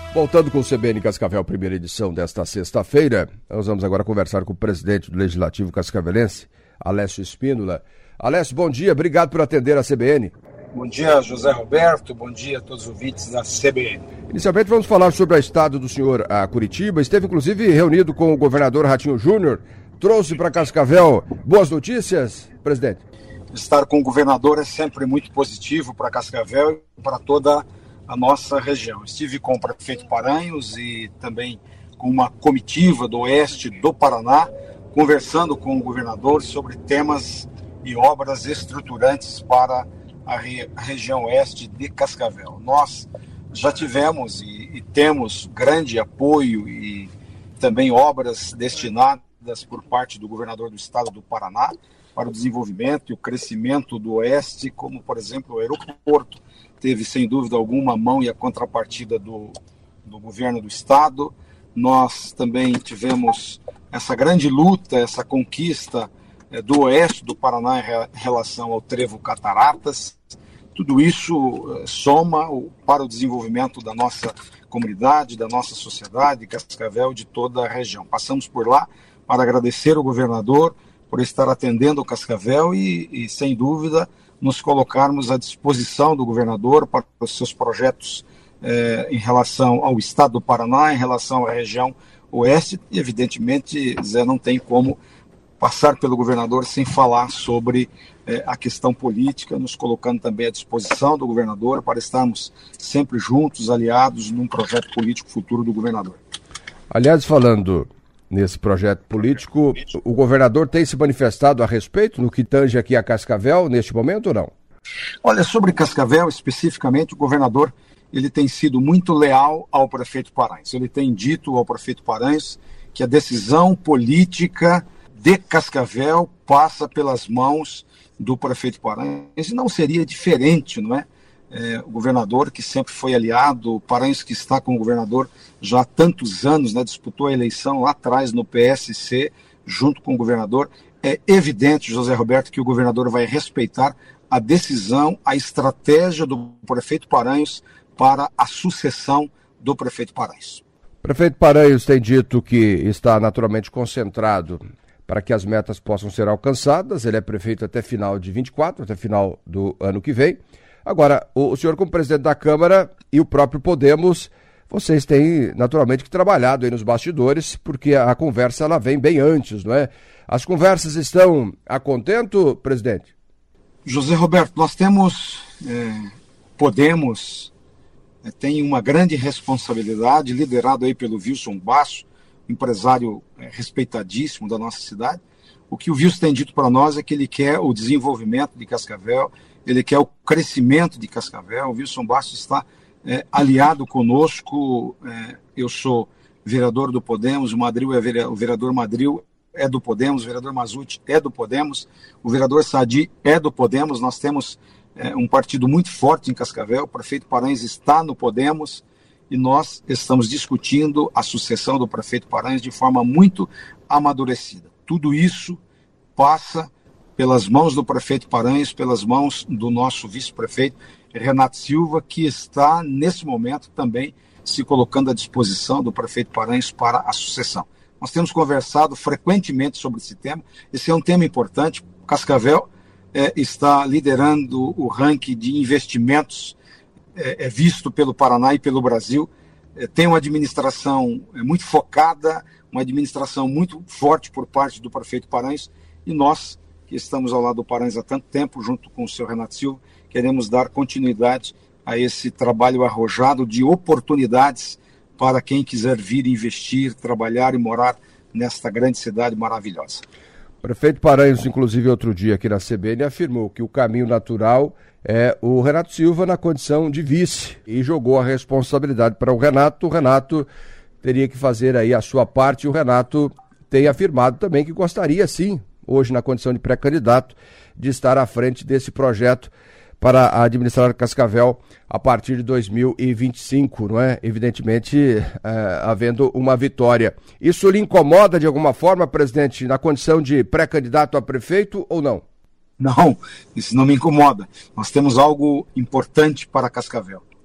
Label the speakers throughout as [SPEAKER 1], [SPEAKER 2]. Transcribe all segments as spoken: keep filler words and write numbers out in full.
[SPEAKER 1] Voltando com o C B N Cascavel, primeira edição desta sexta-feira, nós vamos agora conversar com o presidente do Legislativo Cascavelense, Alessio Spínola. Alessio, bom dia, obrigado por atender a C B N.
[SPEAKER 2] Bom dia, José Roberto, bom dia a todos os ouvintes da C B N.
[SPEAKER 1] Inicialmente vamos falar sobre o estado do senhor a Curitiba, esteve inclusive reunido com o governador Ratinho Júnior, trouxe para Cascavel boas notícias, presidente?
[SPEAKER 2] Estar com o governador é sempre muito positivo para Cascavel e para toda a nossa região. Estive com o prefeito Paranhos e também com uma comitiva do oeste do Paraná, conversando com o governador sobre temas e obras estruturantes para a, re, a região oeste de Cascavel. Nós já tivemos e, e temos grande apoio e também obras destinadas por parte do governador do estado do Paraná para o desenvolvimento e o crescimento do oeste, como, por exemplo, o aeroporto, teve, sem dúvida alguma, a mão e a contrapartida do, do governo do estado. Nós também tivemos essa grande luta, essa conquista é, do oeste do Paraná em relação ao Trevo Cataratas. Tudo isso é, soma o, para o desenvolvimento da nossa comunidade, da nossa sociedade, Cascavel, de toda a região. Passamos por lá para agradecer ao governador por estar atendendo o Cascavel e, e, sem dúvida, nos colocarmos à disposição do governador para os seus projetos eh, em relação ao estado do Paraná, em relação à região oeste, e evidentemente, Zé, não tem como passar pelo governador sem falar sobre eh, a questão política, nos colocando também à disposição do governador para estarmos sempre juntos, aliados, num projeto político futuro do governador.
[SPEAKER 1] Aliás, falando nesse projeto político, o governador tem se manifestado a respeito no que tange aqui a Cascavel neste momento ou não?
[SPEAKER 2] Olha, sobre Cascavel especificamente, o governador ele tem sido muito leal ao prefeito Paranhos. Ele tem dito ao prefeito Paranhos que a decisão política de Cascavel passa pelas mãos do prefeito Paranhos e não seria diferente, não é? É, o governador que sempre foi aliado, o Paranhos que está com o governador já há tantos anos, né, disputou a eleição lá atrás no P S C, junto com o governador. É evidente, José Roberto, que o governador vai respeitar a decisão, a estratégia do prefeito Paranhos para a sucessão do prefeito Paranhos.
[SPEAKER 1] O prefeito Paranhos tem dito que está naturalmente concentrado para que as metas possam ser alcançadas. Ele é prefeito até final de vinte e quatro, até final do ano que vem. Agora, o senhor como presidente da Câmara e o próprio Podemos, vocês têm naturalmente que trabalhado aí nos bastidores, porque a conversa ela vem bem antes, não é? As conversas estão a contento, presidente?
[SPEAKER 2] José Roberto, nós temos, é, Podemos, é, tem uma grande responsabilidade, liderado aí pelo Wilson Basso, empresário é, respeitadíssimo da nossa cidade. O que o Wilson tem dito para nós é que ele quer o desenvolvimento de Cascavel, ele quer o crescimento de Cascavel. O Wilson Bastos está é, aliado conosco. É, eu sou vereador do Podemos, o, Madril é vere... o vereador Madril é do Podemos, o vereador Mazuti é do Podemos, o vereador Sadi é do Podemos. Nós temos é, um partido muito forte em Cascavel, o prefeito Paranhos está no Podemos e nós estamos discutindo a sucessão do prefeito Paranhos de forma muito amadurecida. Tudo isso passa pelas mãos do prefeito Paranhos, pelas mãos do nosso vice-prefeito Renato Silva, que está, nesse momento, também se colocando à disposição do prefeito Paranhos para a sucessão. Nós temos conversado frequentemente sobre esse tema. Esse é um tema importante. Cascavel é, está liderando o ranking de investimentos é, é visto pelo Paraná e pelo Brasil. É, tem uma administração é, muito focada, uma administração muito forte por parte do prefeito Paranhos, e nós, que estamos ao lado do Paranhos há tanto tempo, junto com o senhor Renato Silva, queremos dar continuidade a esse trabalho arrojado de oportunidades para quem quiser vir investir, trabalhar e morar nesta grande cidade maravilhosa.
[SPEAKER 1] O prefeito Paranhos, inclusive, outro dia aqui na C B N, afirmou que o caminho natural é o Renato Silva na condição de vice e jogou a responsabilidade para o Renato. O Renato teria que fazer aí a sua parte e o Renato tem afirmado também que gostaria, sim, hoje na condição de pré-candidato, de estar à frente desse projeto para administrar Cascavel a partir de dois mil e vinte e cinco, não é? Evidentemente, é, havendo uma vitória. Isso lhe incomoda de alguma forma, presidente, na condição de pré-candidato a prefeito ou não?
[SPEAKER 2] Não, isso não me incomoda. Nós temos algo importante para Cascavel.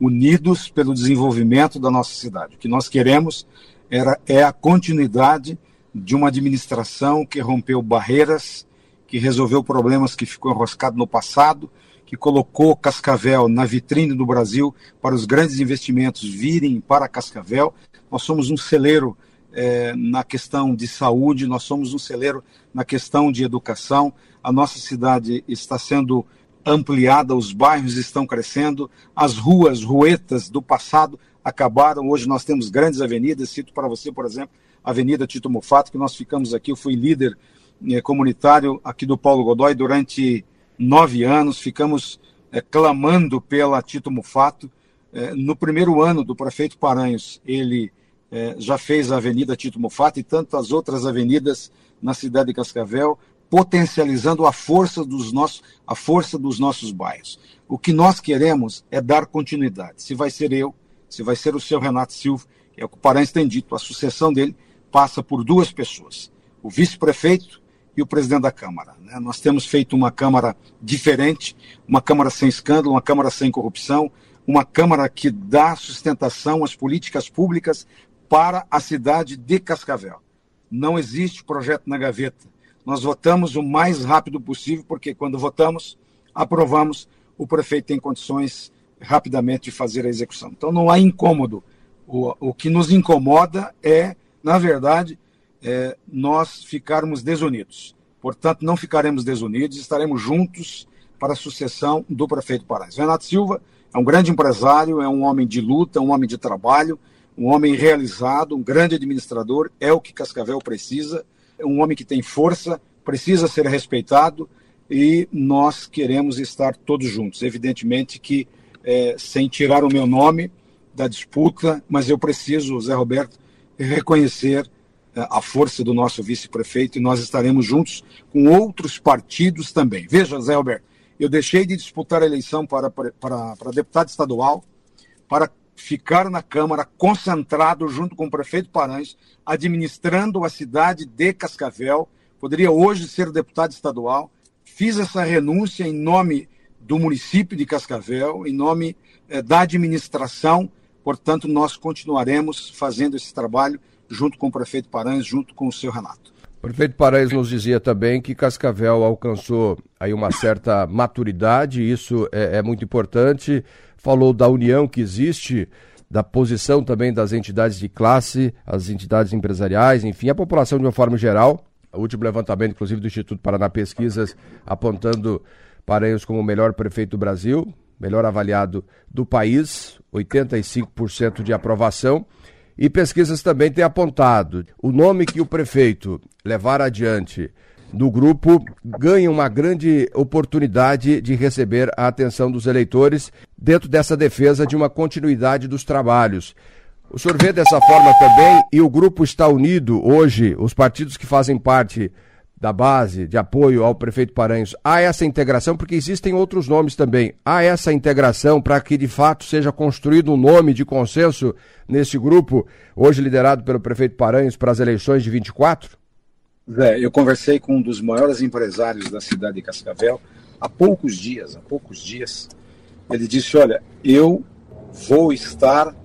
[SPEAKER 2] unidos pelo desenvolvimento da nossa cidade. O que nós queremos era, é a continuidade de uma administração que rompeu barreiras, que resolveu problemas que ficou enroscado no passado, que colocou Cascavel na vitrine do Brasil para os grandes investimentos virem para Cascavel. Nós somos um celeiro eh, na questão de saúde, nós somos um celeiro na questão de educação. A nossa cidade está sendo ampliada, os bairros estão crescendo, as ruas, ruetas do passado acabaram. Hoje nós temos grandes avenidas. Cito para você, por exemplo, a Avenida Tito Mufato, que nós ficamos aqui. Eu fui líder eh, comunitário aqui do Paulo Godoy durante nove anos, ficamos eh, clamando pela Tito Mufato. Eh, no primeiro ano do prefeito Paranhos, ele eh, já fez a Avenida Tito Mufato e tantas outras avenidas na cidade de Cascavel, potencializando a força dos nossos, a força dos nossos bairros. O que nós queremos é dar continuidade. Se vai ser eu, se vai ser o seu Renato Silva, é o que o Paranhos tem dito, a sucessão dele passa por duas pessoas, o vice-prefeito e o presidente da Câmara. Né? Nós temos feito uma Câmara diferente, uma Câmara sem escândalo, uma Câmara sem corrupção, uma Câmara que dá sustentação às políticas públicas para a cidade de Cascavel. Não existe projeto na gaveta. Nós votamos o mais rápido possível, porque quando votamos, aprovamos, o prefeito tem condições rapidamente de fazer a execução. Então não há incômodo. O, o que nos incomoda é, na verdade, é, nós ficarmos desunidos. Portanto, não ficaremos desunidos, estaremos juntos para a sucessão do prefeito Paranhos. Renato Silva é um grande empresário, é um homem de luta, um homem de trabalho, um homem realizado, um grande administrador, é o que Cascavel precisa. É um homem que tem força, precisa ser respeitado e nós queremos estar todos juntos. Evidentemente que, é, sem tirar o meu nome da disputa, mas eu preciso, Zé Roberto, reconhecer é, a força do nosso vice-prefeito e nós estaremos juntos com outros partidos também. Veja, Zé Roberto, eu deixei de disputar a eleição para, para, para deputado estadual, para ficar na Câmara concentrado junto com o prefeito Paranhos, administrando a cidade de Cascavel. Poderia hoje ser deputado estadual. Fiz essa renúncia em nome do município de Cascavel, em nome eh, da administração. Portanto, nós continuaremos fazendo esse trabalho junto com o prefeito Paranhos, junto com o seu Renato.
[SPEAKER 1] O prefeito Paranhos nos dizia também que Cascavel alcançou aí uma certa maturidade, isso é, é muito importante. Falou da união que existe, da posição também das entidades de classe, as entidades empresariais, enfim, a população de uma forma geral. O último levantamento, inclusive, do Instituto Paraná Pesquisas, apontando Paranhos como o melhor prefeito do Brasil, melhor avaliado do país, oitenta e cinco por cento de aprovação. E pesquisas também têm apontado o nome que o prefeito levar adiante do grupo ganha uma grande oportunidade de receber a atenção dos eleitores dentro dessa defesa de uma continuidade dos trabalhos. O senhor vê dessa forma também e o grupo está unido hoje, os partidos que fazem parte da base de apoio ao prefeito Paranhos, há essa integração, porque existem outros nomes também, há essa integração para que de fato seja construído um nome de consenso nesse grupo, hoje liderado pelo prefeito Paranhos para as eleições de vinte e quatro?
[SPEAKER 2] Zé, eu conversei com um dos maiores empresários da cidade de Cascavel há poucos dias, há poucos dias. Ele disse, olha, eu vou estar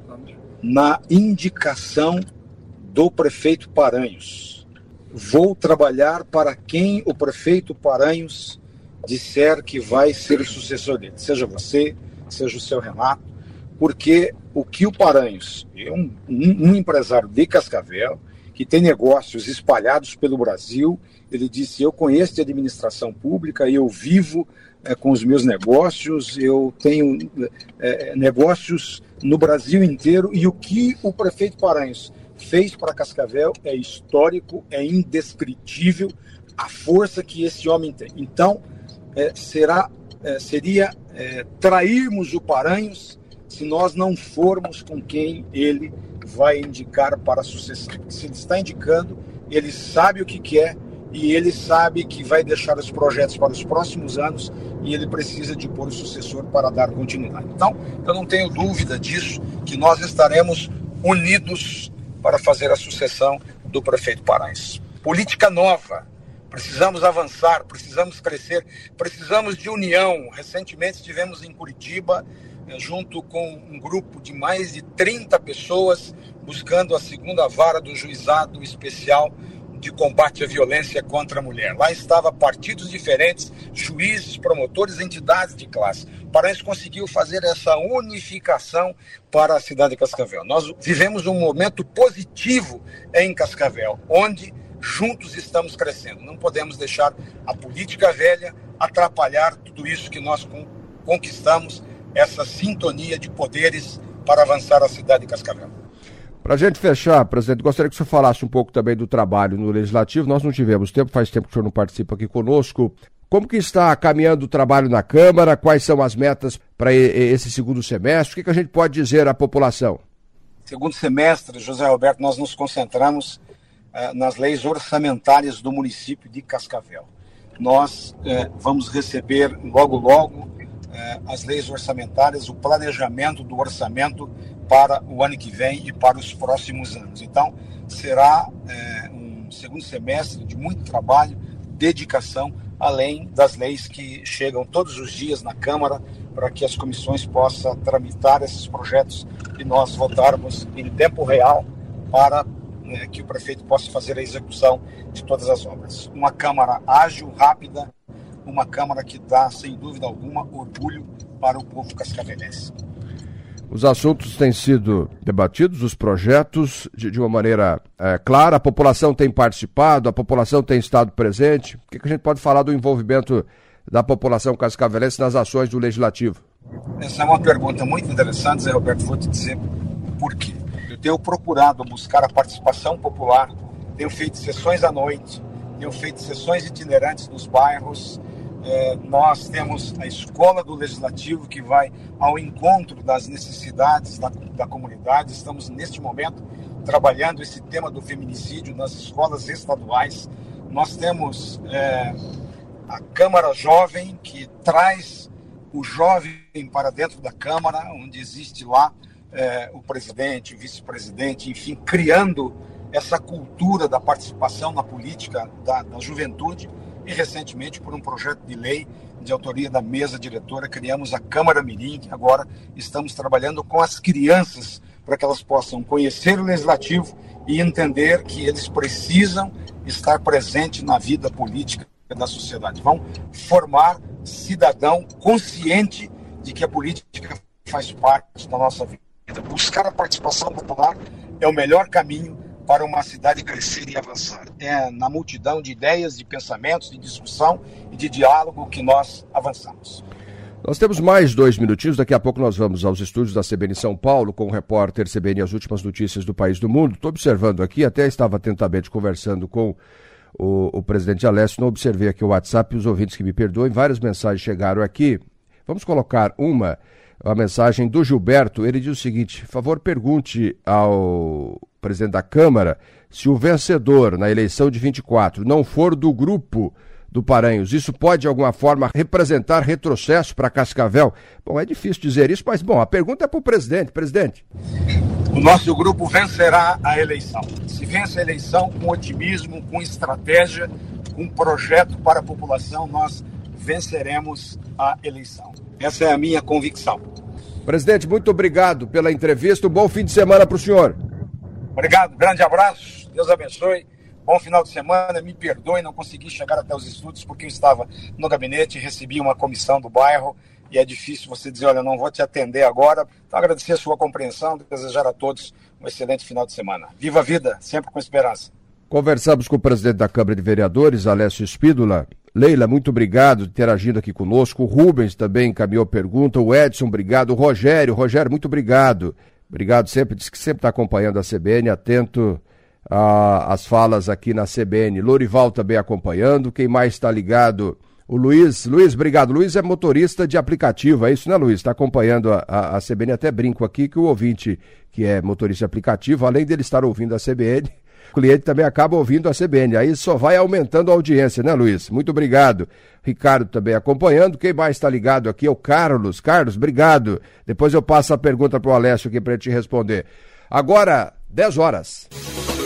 [SPEAKER 2] na indicação do prefeito Paranhos. Vou trabalhar para quem o prefeito Paranhos disser que vai ser o sucessor dele. Seja você, seja o seu Renato, porque o que o Paranhos, é um, um, um empresário de Cascavel, que tem negócios espalhados pelo Brasil, ele disse, eu conheço de administração pública, eu vivo é, com os meus negócios, eu tenho é, negócios no Brasil inteiro, e o que o prefeito Paranhos fez para Cascavel é histórico, é indescritível, a força que esse homem tem. Então, é, será, é, seria é, trairmos o Paranhos se nós não formos com quem ele vai indicar para a sucessão. Se ele está indicando, ele sabe o que quer e ele sabe que vai deixar os projetos para os próximos anos e ele precisa de pôr o sucessor para dar continuidade. Então, eu não tenho dúvida disso, que nós estaremos unidos para fazer a sucessão do prefeito Paranhos. Política nova, precisamos avançar, precisamos crescer, precisamos de união. Recentemente estivemos em Curitiba, junto com um grupo de mais de trinta pessoas, buscando a segunda vara do Juizado Especial de Combate à Violência contra a Mulher. Lá estavam partidos diferentes, juízes, promotores, entidades de classe. Paranhos conseguiu fazer essa unificação para a cidade de Cascavel. Nós vivemos um momento positivo em Cascavel, onde juntos estamos crescendo. Não podemos deixar a política velha atrapalhar tudo isso que nós conquistamos, essa sintonia de poderes para avançar a cidade de Cascavel.
[SPEAKER 1] Para a gente fechar, presidente, gostaria que o senhor falasse um pouco também do trabalho no Legislativo. Nós não tivemos tempo, faz tempo que o senhor não participa aqui conosco. Como que está caminhando o trabalho na Câmara? Quais são as metas para esse segundo semestre? O que, que a gente pode dizer à população?
[SPEAKER 2] Segundo semestre, José Roberto, nós nos concentramos eh, nas leis orçamentárias do município de Cascavel. Nós eh, vamos receber logo, logo eh, as leis orçamentárias, o planejamento do orçamento para o ano que vem e para os próximos anos. Então, será é, um segundo semestre de muito trabalho, dedicação, além das leis que chegam todos os dias na Câmara para que as comissões possam tramitar esses projetos e nós votarmos em tempo real para é, que o prefeito possa fazer a execução de todas as obras. Uma Câmara ágil, rápida, uma Câmara que dá, sem dúvida alguma, orgulho para o povo cascavelense.
[SPEAKER 1] Os assuntos têm sido debatidos, os projetos, de, de uma maneira é, clara. A população tem participado, a população tem estado presente. O que, que a gente pode falar do envolvimento da população cascavelense nas ações do Legislativo?
[SPEAKER 2] Essa é uma pergunta muito interessante, Zé Roberto. Vou te dizer por quê. Eu tenho procurado buscar a participação popular, tenho feito sessões à noite, tenho feito sessões itinerantes nos bairros. É, nós temos a Escola do Legislativo que vai ao encontro das necessidades da, da comunidade. Estamos, neste momento, trabalhando esse tema do feminicídio nas escolas estaduais. Nós temos é, a Câmara Jovem, que traz o jovem para dentro da Câmara, onde existe lá é, o presidente, o vice-presidente, enfim, criando essa cultura da participação na política da, da juventude. E, recentemente, por um projeto de lei de autoria da mesa diretora, criamos a Câmara Mirim, que agora estamos trabalhando com as crianças para que elas possam conhecer o Legislativo e entender que eles precisam estar presentes na vida política da sociedade. Vão formar cidadão consciente de que a política faz parte da nossa vida. Buscar a participação popular é o melhor caminho para uma cidade crescer e avançar. É na multidão de ideias, de pensamentos, de discussão e de diálogo que nós avançamos.
[SPEAKER 1] Nós temos mais dois minutinhos, daqui a pouco nós vamos aos estúdios da C B N São Paulo com o repórter C B N As Últimas Notícias do País e do Mundo. Estou observando aqui, até estava atentamente conversando com o, o presidente Alessio, não observei aqui o WhatsApp, os ouvintes que me perdoem, várias mensagens chegaram aqui. Vamos colocar uma, a mensagem do Gilberto. Ele diz o seguinte: por favor, pergunte ao presidente da Câmara se o vencedor na eleição de vinte e quatro não for do grupo do Paranhos, isso pode de alguma forma representar retrocesso para Cascavel? Bom, é difícil dizer isso, mas bom, a pergunta é para o presidente. Presidente.
[SPEAKER 2] O nosso grupo vencerá a eleição. Se vence a eleição com otimismo, com estratégia, com projeto para a população, nós venceremos a eleição. Essa é a minha convicção.
[SPEAKER 1] Presidente, muito obrigado pela entrevista. Um bom fim de semana para o senhor.
[SPEAKER 2] Obrigado, grande abraço, Deus abençoe, bom final de semana, me perdoe, não consegui chegar até os estúdios porque eu estava no gabinete, recebi uma comissão do bairro e é difícil você dizer, olha, não vou te atender agora. Então agradecer a sua compreensão, desejar a todos um excelente final de semana. Viva a vida, sempre com esperança.
[SPEAKER 1] Conversamos com o presidente da Câmara de Vereadores, Alessio Spídola. Leila, muito obrigado por ter agido aqui conosco. O Rubens também encaminhou pergunta, o Edson, obrigado. O Rogério, Rogério, muito obrigado. Obrigado sempre, diz que sempre está acompanhando a C B N, atento às falas aqui na C B N. Lorival também acompanhando, quem mais está ligado? O Luiz, Luiz, obrigado. Luiz é motorista de aplicativo, é isso, né, Luiz? Está acompanhando a, a, a C B N, até brinco aqui que o ouvinte que é motorista de aplicativo, além dele estar ouvindo a C B N, o cliente também acaba ouvindo a C B N, aí só vai aumentando a audiência, né, Luiz? Muito obrigado. Ricardo também acompanhando, quem mais está ligado aqui é o Carlos. Carlos, obrigado. Depois eu passo a pergunta para o Alessio aqui para ele te responder. Agora, dez horas.